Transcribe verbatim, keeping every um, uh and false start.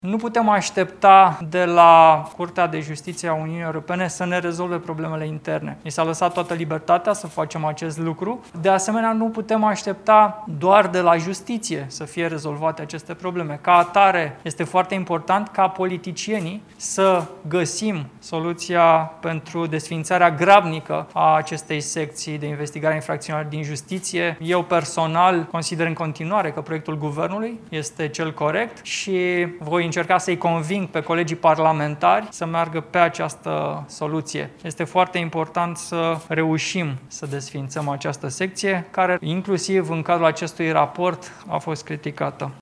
Nu putem aștepta de la Curtea de Justiție a Uniunii Europene să ne rezolve problemele interne. Ni s-a lăsat toată libertatea să facem acest lucru. De asemenea, nu putem aștepta doar de la justiție să fie rezolvate aceste probleme. Ca atare, este foarte important ca politicienii să găsim soluția pentru desființarea grabnică a acestei secții de investigare infracțională din justiție. Eu personal consider în continuare că proiectul guvernului este cel corect și voi încerca să-i conving pe colegii parlamentari să meargă pe această soluție. Este foarte important să reușim să desființăm această secție, care inclusiv în cadrul acestui raport a fost criticată.